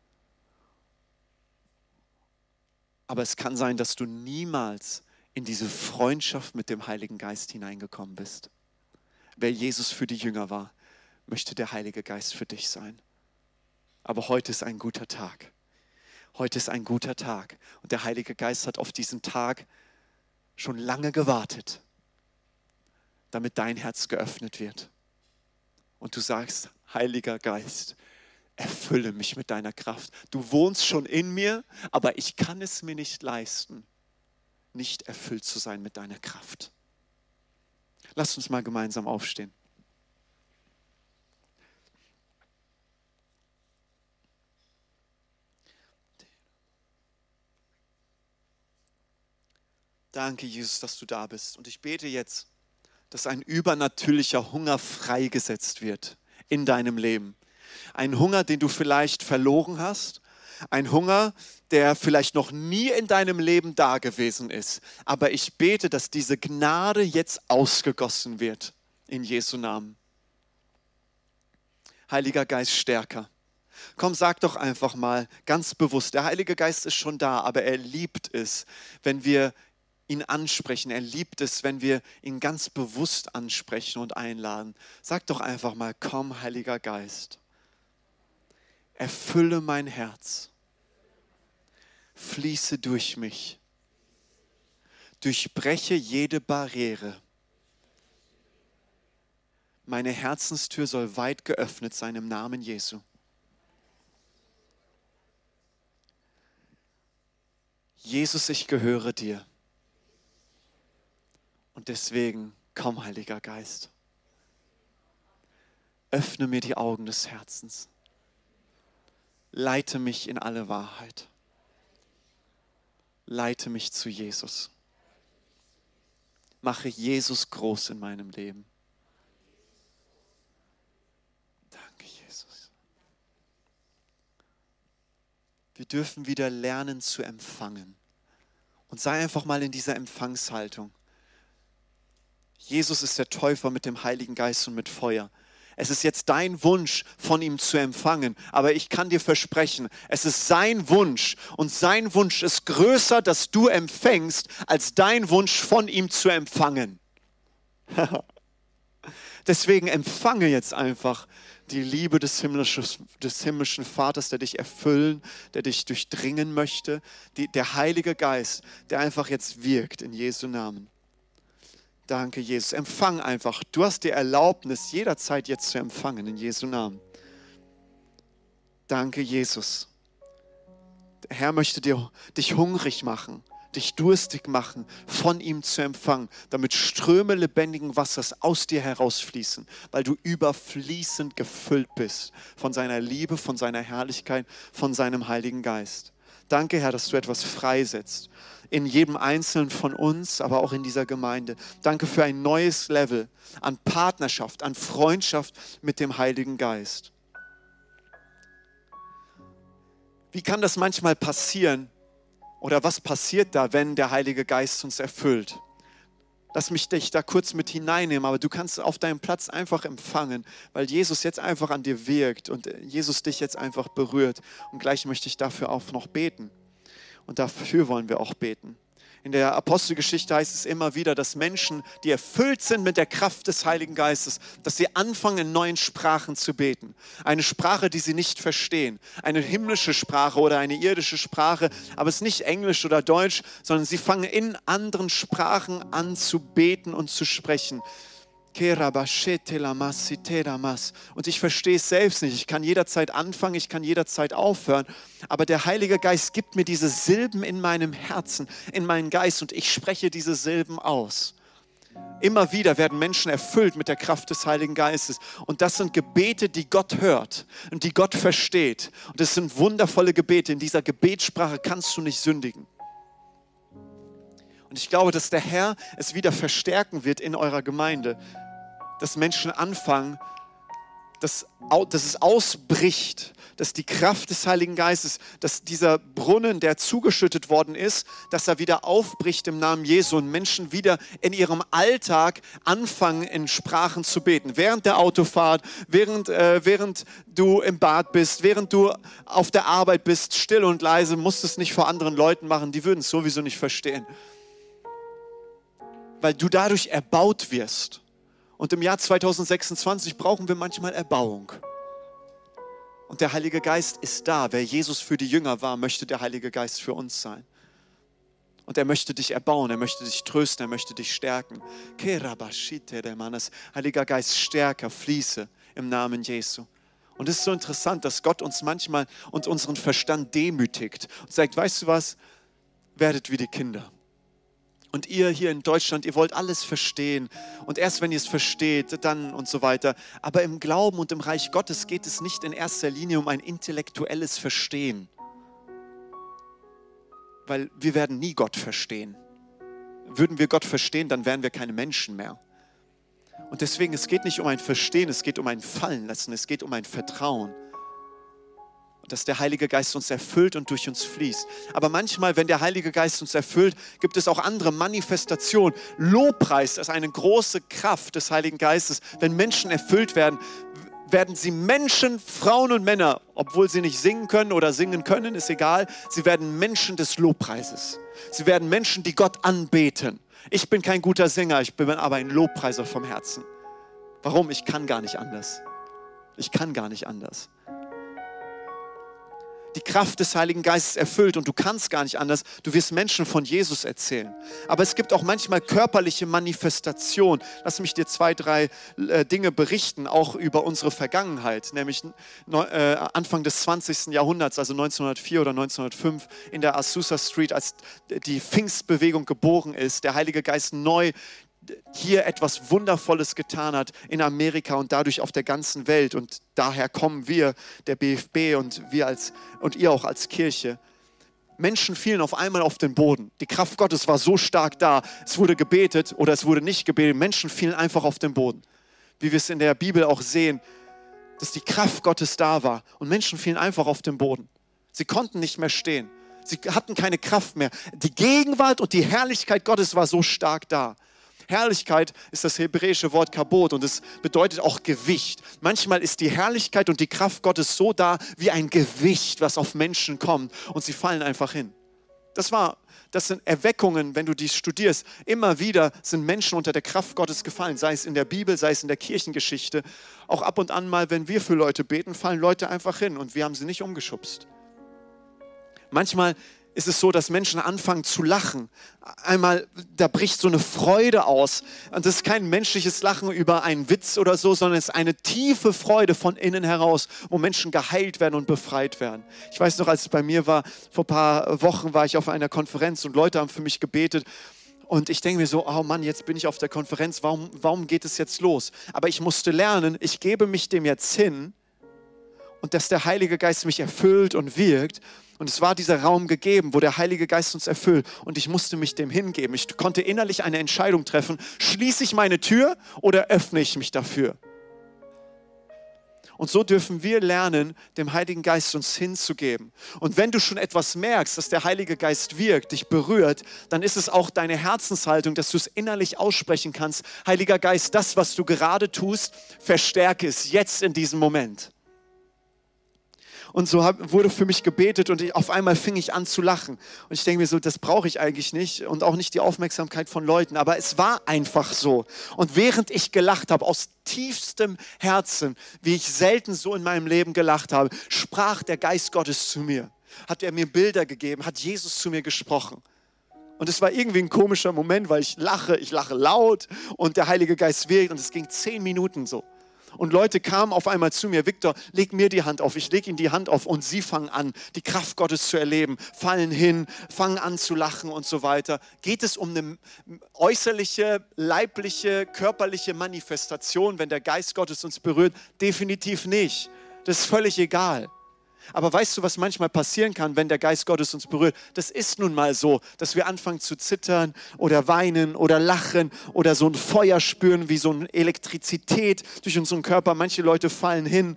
Aber es kann sein, dass du niemals in diese Freundschaft mit dem Heiligen Geist hineingekommen bist. Wer Jesus für die Jünger war, möchte der Heilige Geist für dich sein. Aber heute ist ein guter Tag. Heute ist ein guter Tag. Und der Heilige Geist hat auf diesen Tag schon lange gewartet, damit dein Herz geöffnet wird. Und du sagst, Heiliger Geist, erfülle mich mit deiner Kraft. Du wohnst schon in mir, aber ich kann es mir nicht leisten, nicht erfüllt zu sein mit deiner Kraft. Lasst uns mal gemeinsam aufstehen. Danke, Jesus, dass du da bist. Und ich bete jetzt, dass ein übernatürlicher Hunger freigesetzt wird in deinem Leben. Ein Hunger, den du vielleicht verloren hast. Ein Hunger, der vielleicht noch nie in deinem Leben da gewesen ist. Aber ich bete, dass diese Gnade jetzt ausgegossen wird. In Jesu Namen. Heiliger Geist, stärker. Komm, sag doch einfach mal ganz bewusst, der Heilige Geist ist schon da, aber er liebt es, wenn wir ihn ansprechen. Er liebt es, wenn wir ihn ganz bewusst ansprechen und einladen. Sag doch einfach mal, komm, Heiliger Geist. Erfülle mein Herz. Fließe durch mich. Durchbreche jede Barriere. Meine Herzenstür soll weit geöffnet sein im Namen Jesu. Jesus, ich gehöre dir. Und deswegen, komm, Heiliger Geist. Öffne mir die Augen des Herzens. Leite mich in alle Wahrheit. Leite mich zu Jesus. Mache Jesus groß in meinem Leben. Danke, Jesus. Wir dürfen wieder lernen zu empfangen. Und sei einfach mal in dieser Empfangshaltung. Jesus ist der Täufer mit dem Heiligen Geist und mit Feuer. Es ist jetzt dein Wunsch, von ihm zu empfangen. Aber ich kann dir versprechen, es ist sein Wunsch. Und sein Wunsch ist größer, dass du empfängst, als dein Wunsch, von ihm zu empfangen. Deswegen empfange jetzt einfach die Liebe des himmlischen Vaters, der dich erfüllen, der dich durchdringen möchte. Der Heilige Geist, der einfach jetzt wirkt in Jesu Namen. Danke, Jesus. Empfang einfach. Du hast die Erlaubnis, jederzeit jetzt zu empfangen, in Jesu Namen. Danke, Jesus. Der Herr möchte dich hungrig machen, dich durstig machen, von ihm zu empfangen, damit Ströme lebendigen Wassers aus dir herausfließen, weil du überfließend gefüllt bist von seiner Liebe, von seiner Herrlichkeit, von seinem Heiligen Geist. Danke, Herr, dass du etwas freisetzt. In jedem Einzelnen von uns, aber auch in dieser Gemeinde. Danke für ein neues Level an Partnerschaft, an Freundschaft mit dem Heiligen Geist. Wie kann das manchmal passieren? Oder was passiert da, wenn der Heilige Geist uns erfüllt? Lass mich dich da kurz mit hineinnehmen, aber du kannst auf deinem Platz einfach empfangen, weil Jesus jetzt einfach an dir wirkt und Jesus dich jetzt einfach berührt. Und gleich möchte ich dafür auch noch beten. Und dafür wollen wir auch beten. In der Apostelgeschichte heißt es immer wieder, dass Menschen, die erfüllt sind mit der Kraft des Heiligen Geistes, dass sie anfangen, in neuen Sprachen zu beten. Eine Sprache, die sie nicht verstehen. Eine himmlische Sprache oder eine irdische Sprache, aber es ist nicht Englisch oder Deutsch, sondern sie fangen in anderen Sprachen an zu beten und zu sprechen. Und ich verstehe es selbst nicht. Ich kann jederzeit anfangen, ich kann jederzeit aufhören. Aber der Heilige Geist gibt mir diese Silben in meinem Herzen, in meinen Geist und ich spreche diese Silben aus. Immer wieder werden Menschen erfüllt mit der Kraft des Heiligen Geistes. Und das sind Gebete, die Gott hört und die Gott versteht. Und das sind wundervolle Gebete. In dieser Gebetssprache kannst du nicht sündigen. Und ich glaube, dass der Herr es wieder verstärken wird in eurer Gemeinde, dass Menschen anfangen, dass es ausbricht, dass die Kraft des Heiligen Geistes, dass dieser Brunnen, der zugeschüttet worden ist, dass er wieder aufbricht im Namen Jesu und Menschen wieder in ihrem Alltag anfangen, in Sprachen zu beten. Während der Autofahrt, während du im Bad bist, während du auf der Arbeit bist, still und leise, musst es nicht vor anderen Leuten machen, die würden es sowieso nicht verstehen. Weil du dadurch erbaut wirst. Und im Jahr 2026 brauchen wir manchmal Erbauung. Und der Heilige Geist ist da. Wer Jesus für die Jünger war, möchte der Heilige Geist für uns sein. Und er möchte dich erbauen, er möchte dich trösten, er möchte dich stärken. Heiliger Geist, stärker, fließe im Namen Jesu. Und es ist so interessant, dass Gott uns manchmal und unseren Verstand demütigt und sagt, weißt du was, werdet wie die Kinder. Und ihr hier in Deutschland, ihr wollt alles verstehen. Und erst wenn ihr es versteht, dann und so weiter. Aber im Glauben und im Reich Gottes geht es nicht in erster Linie um ein intellektuelles Verstehen. Weil wir werden nie Gott verstehen. Würden wir Gott verstehen, dann wären wir keine Menschen mehr. Und deswegen, es geht nicht um ein Verstehen, es geht um ein Fallenlassen, es geht um ein Vertrauen. Dass der Heilige Geist uns erfüllt und durch uns fließt. Aber manchmal, wenn der Heilige Geist uns erfüllt, gibt es auch andere Manifestationen. Lobpreis ist eine große Kraft des Heiligen Geistes. Wenn Menschen erfüllt werden, werden sie Menschen, Frauen und Männer, obwohl sie nicht singen können oder singen können, ist egal, sie werden Menschen des Lobpreises. Sie werden Menschen, die Gott anbeten. Ich bin kein guter Sänger, ich bin aber ein Lobpreiser vom Herzen. Warum? Ich kann gar nicht anders. Ich kann gar nicht anders. die Kraft des Heiligen Geistes erfüllt und du kannst gar nicht anders. Du wirst Menschen von Jesus erzählen. Aber es gibt auch manchmal körperliche Manifestationen. Lass mich dir 2, 3 Dinge berichten, auch über unsere Vergangenheit. Nämlich Anfang des 20. Jahrhunderts, also 1904 oder 1905 in der Azusa Street, als die Pfingstbewegung geboren ist, der Heilige Geist neu hier etwas Wundervolles getan hat in Amerika und dadurch auf der ganzen Welt. Und daher kommen wir, der BFB und ihr auch als Kirche. Menschen fielen auf einmal auf den Boden. Die Kraft Gottes war so stark da. Es wurde gebetet oder es wurde nicht gebetet. Menschen fielen einfach auf den Boden. Wie wir es in der Bibel auch sehen, dass die Kraft Gottes da war. Und Menschen fielen einfach auf den Boden. Sie konnten nicht mehr stehen. Sie hatten keine Kraft mehr. Die Gegenwart und die Herrlichkeit Gottes war so stark da. Herrlichkeit ist das hebräische Wort Kabod und es bedeutet auch Gewicht. Manchmal ist die Herrlichkeit und die Kraft Gottes so da wie ein Gewicht, was auf Menschen kommt und sie fallen einfach hin. Das sind Erweckungen, wenn du die studierst. Immer wieder sind Menschen unter der Kraft Gottes gefallen, sei es in der Bibel, sei es in der Kirchengeschichte. Auch ab und an mal, wenn wir für Leute beten, fallen Leute einfach hin und wir haben sie nicht umgeschubst. Manchmal ist es so, dass Menschen anfangen zu lachen. Einmal, da bricht so eine Freude aus. Und das ist kein menschliches Lachen über einen Witz oder so, sondern es ist eine tiefe Freude von innen heraus, wo Menschen geheilt werden und befreit werden. Ich weiß noch, als es bei mir war, vor ein paar Wochen war ich auf einer Konferenz und Leute haben für mich gebetet. Und ich denke mir so, oh Mann, jetzt bin ich auf der Konferenz, warum geht es jetzt los? Aber ich musste lernen, ich gebe mich dem jetzt hin und dass der Heilige Geist mich erfüllt und wirkt. Und es war dieser Raum gegeben, wo der Heilige Geist uns erfüllt. Und ich musste mich dem hingeben. Ich konnte innerlich eine Entscheidung treffen. Schließe ich meine Tür oder öffne ich mich dafür? Und so dürfen wir lernen, dem Heiligen Geist uns hinzugeben. Und wenn du schon etwas merkst, dass der Heilige Geist wirkt, dich berührt, dann ist es auch deine Herzenshaltung, dass du es innerlich aussprechen kannst. Heiliger Geist, das, was du gerade tust, verstärke es jetzt in diesem Moment. Und so wurde für mich gebetet und auf einmal fing ich an zu lachen. Und ich denke mir so, das brauche ich eigentlich nicht und auch nicht die Aufmerksamkeit von Leuten. Aber es war einfach so. Und während ich gelacht habe, aus tiefstem Herzen, wie ich selten so in meinem Leben gelacht habe, sprach der Geist Gottes zu mir. Hat er mir Bilder gegeben, hat Jesus zu mir gesprochen. Und es war irgendwie ein komischer Moment, weil ich lache laut und der Heilige Geist wirkt und es ging 10 Minuten so. Und Leute kamen auf einmal zu mir, Victor, leg mir die Hand auf, ich leg ihnen die Hand auf und sie fangen an, die Kraft Gottes zu erleben, fallen hin, fangen an zu lachen und so weiter. Geht es um eine äußerliche, leibliche, körperliche Manifestation, wenn der Geist Gottes uns berührt? Definitiv nicht. Das ist völlig egal. Aber weißt du, was manchmal passieren kann, wenn der Geist Gottes uns berührt? Das ist nun mal so, dass wir anfangen zu zittern oder weinen oder lachen oder so ein Feuer spüren, wie so eine Elektrizität durch unseren Körper. Manche Leute fallen hin.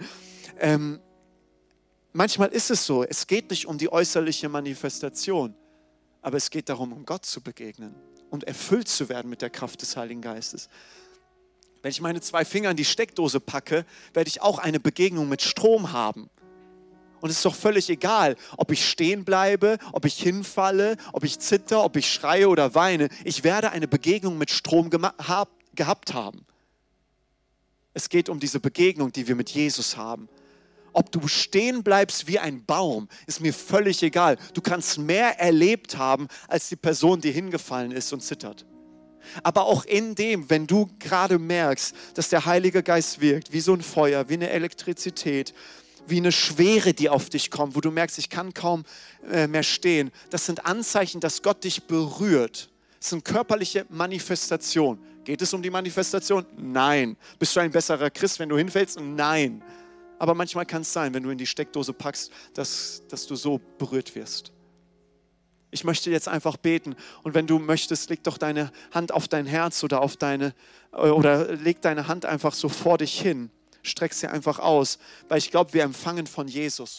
Manchmal ist es so, es geht nicht um die äußerliche Manifestation, aber es geht darum, um Gott zu begegnen und erfüllt zu werden mit der Kraft des Heiligen Geistes. Wenn ich meine 2 Finger in die Steckdose packe, werde ich auch eine Begegnung mit Strom haben. Und es ist doch völlig egal, ob ich stehen bleibe, ob ich hinfalle, ob ich zitter, ob ich schreie oder weine. Ich werde eine Begegnung mit Strom gehabt haben. Es geht um diese Begegnung, die wir mit Jesus haben. Ob du stehen bleibst wie ein Baum, ist mir völlig egal. Du kannst mehr erlebt haben, als die Person, die hingefallen ist und zittert. Aber auch in dem, wenn du gerade merkst, dass der Heilige Geist wirkt, wie so ein Feuer, wie eine Elektrizität, wie eine Schwere, die auf dich kommt, wo du merkst, ich kann kaum mehr stehen. Das sind Anzeichen, dass Gott dich berührt. Das sind körperliche Manifestationen. Geht es um die Manifestation? Nein. Bist du ein besserer Christ, wenn du hinfällst? Nein. Aber manchmal kann es sein, wenn du in die Steckdose packst, dass du so berührt wirst. Ich möchte jetzt einfach beten und wenn du möchtest, leg doch deine Hand auf dein Herz oder leg deine Hand einfach so vor dich hin. Streck sie einfach aus, weil ich glaube, wir empfangen von Jesus.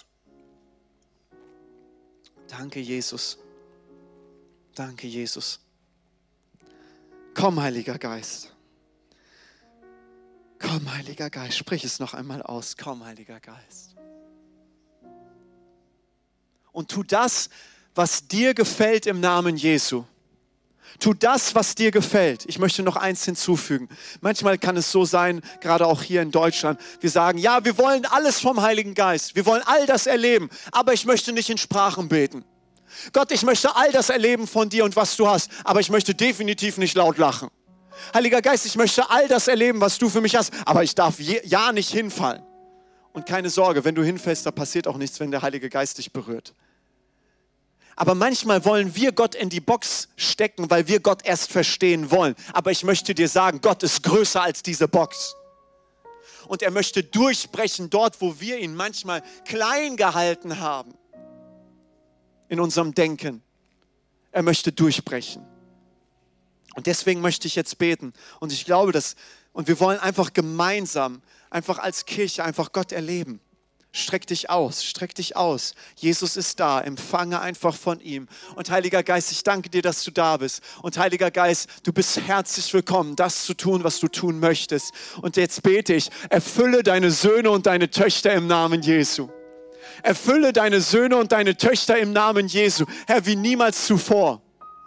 Danke, Jesus. Danke, Jesus. Komm, Heiliger Geist. Komm, Heiliger Geist. Sprich es noch einmal aus. Komm, Heiliger Geist. Und tu das, was dir gefällt im Namen Jesu. Tu das, was dir gefällt. Ich möchte noch eins hinzufügen. Manchmal kann es so sein, gerade auch hier in Deutschland, wir sagen, ja, wir wollen alles vom Heiligen Geist. Wir wollen all das erleben, aber ich möchte nicht in Sprachen beten. Gott, ich möchte all das erleben von dir und was du hast, aber ich möchte definitiv nicht laut lachen. Heiliger Geist, ich möchte all das erleben, was du für mich hast, aber ich darf ja nicht hinfallen. Und keine Sorge, wenn du hinfällst, da passiert auch nichts, wenn der Heilige Geist dich berührt. Aber manchmal wollen wir Gott in die Box stecken, weil wir Gott erst verstehen wollen. Aber ich möchte dir sagen, Gott ist größer als diese Box. Und er möchte durchbrechen dort, wo wir ihn manchmal klein gehalten haben. In unserem Denken. Er möchte durchbrechen. Und deswegen möchte ich jetzt beten. Und ich glaube, und wir wollen einfach gemeinsam, einfach als Kirche, einfach Gott erleben. Streck dich aus, streck dich aus. Jesus ist da, empfange einfach von ihm. Und Heiliger Geist, ich danke dir, dass du da bist. Und Heiliger Geist, du bist herzlich willkommen, das zu tun, was du tun möchtest. Und jetzt bete ich, erfülle deine Söhne und deine Töchter im Namen Jesu. Erfülle deine Söhne und deine Töchter im Namen Jesu, Herr, wie niemals zuvor.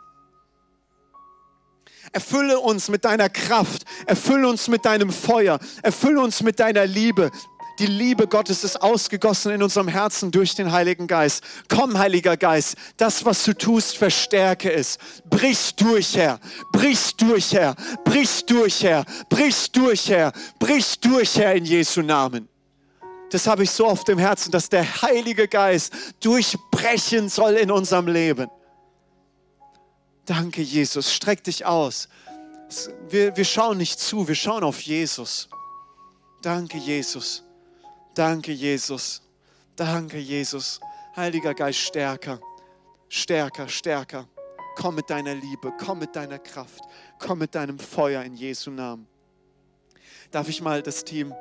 Erfülle uns mit deiner Kraft, erfülle uns mit deinem Feuer, erfülle uns mit deiner Liebe. Die Liebe Gottes ist ausgegossen in unserem Herzen durch den Heiligen Geist. Komm, Heiliger Geist, das, was du tust, verstärke es. Brich durch, Herr. Brich durch, Herr. Brich durch, Herr. Brich durch, Herr. Brich durch, Herr, in Jesu Namen. Das habe ich so auf dem Herzen, dass der Heilige Geist durchbrechen soll in unserem Leben. Danke, Jesus. Streck dich aus. Wir schauen nicht zu, wir schauen auf Jesus. Danke, Jesus. Danke, Jesus. Danke, Jesus. Heiliger Geist, stärker, stärker, stärker. Komm mit deiner Liebe, komm mit deiner Kraft, komm mit deinem Feuer in Jesu Namen. Darf ich mal das Team,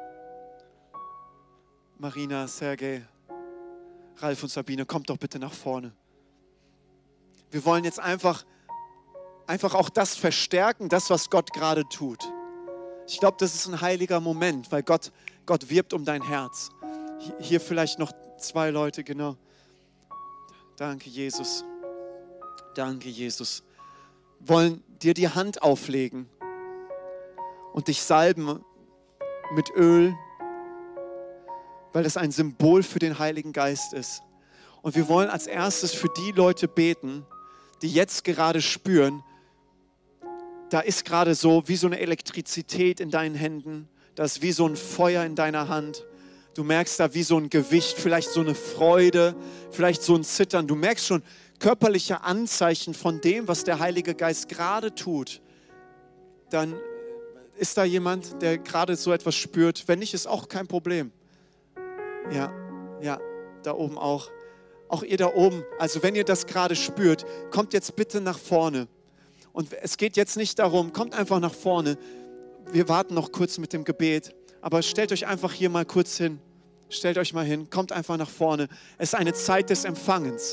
Marina, Sergej, Ralf und Sabine, kommt doch bitte nach vorne. Wir wollen jetzt einfach auch das verstärken, das, was Gott gerade tut. Ich glaube, das ist ein heiliger Moment, weil Gott wirbt um dein Herz. Hier vielleicht noch 2 Leute, genau. Danke, Jesus. Danke, Jesus. Wollen dir die Hand auflegen und dich salben mit Öl, weil das ein Symbol für den Heiligen Geist ist. Und wir wollen als erstes für die Leute beten, die jetzt gerade spüren, da ist gerade so wie so eine Elektrizität in deinen Händen, da ist wie so ein Feuer in deiner Hand. Du merkst da wie so ein Gewicht, vielleicht so eine Freude, vielleicht so ein Zittern. Du merkst schon körperliche Anzeichen von dem, was der Heilige Geist gerade tut. Dann ist da jemand, der gerade so etwas spürt. Wenn nicht, ist auch kein Problem. Ja, da oben auch. Auch ihr da oben, also wenn ihr das gerade spürt, kommt jetzt bitte nach vorne. Und es geht jetzt nicht darum, kommt einfach nach vorne. Wir warten noch kurz mit dem Gebet, aber stellt euch einfach hier mal kurz hin. Stellt euch mal hin, kommt einfach nach vorne. Es ist eine Zeit des Empfangens.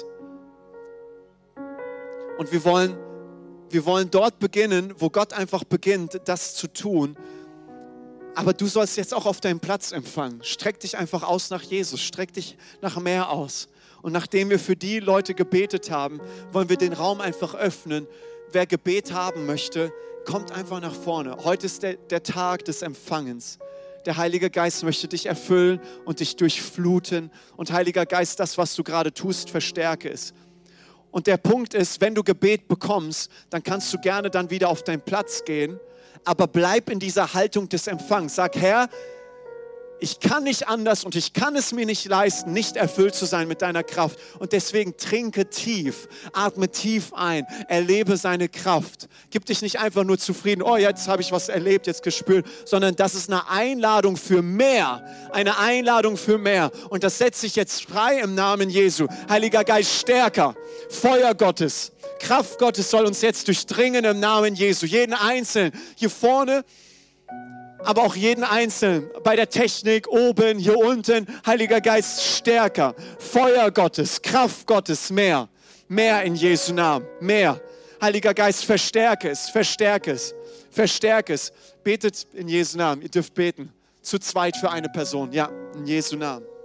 Und wir wollen dort beginnen, wo Gott einfach beginnt, das zu tun. Aber du sollst jetzt auch auf deinen Platz empfangen. Streck dich einfach aus nach Jesus, streck dich nach mehr aus. Und nachdem wir für die Leute gebetet haben, wollen wir den Raum einfach öffnen. Wer Gebet haben möchte, kommt einfach nach vorne. Heute ist der Tag des Empfangens. Der Heilige Geist möchte dich erfüllen und dich durchfluten. Und Heiliger Geist, das, was du gerade tust, verstärke es. Und der Punkt ist, wenn du Gebet bekommst, dann kannst du gerne dann wieder auf deinen Platz gehen. Aber bleib in dieser Haltung des Empfangs. Sag, Herr, ich kann nicht anders und ich kann es mir nicht leisten, nicht erfüllt zu sein mit deiner Kraft. Und deswegen trinke tief, atme tief ein, erlebe seine Kraft. Gib dich nicht einfach nur zufrieden, oh, jetzt habe ich was erlebt, jetzt gespürt, sondern das ist eine Einladung für mehr, eine Einladung für mehr. Und das setze ich jetzt frei im Namen Jesu. Heiliger Geist, stärker, Feuer Gottes, Kraft Gottes soll uns jetzt durchdringen im Namen Jesu. Jeden Einzelnen hier vorne, aber auch jeden Einzelnen, bei der Technik, oben, hier unten, Heiliger Geist, stärker, Feuer Gottes, Kraft Gottes, mehr in Jesu Namen, mehr. Heiliger Geist, verstärke es, verstärke es, verstärke es. Betet in Jesu Namen, ihr dürft beten, zu zweit für eine Person, ja, in Jesu Namen.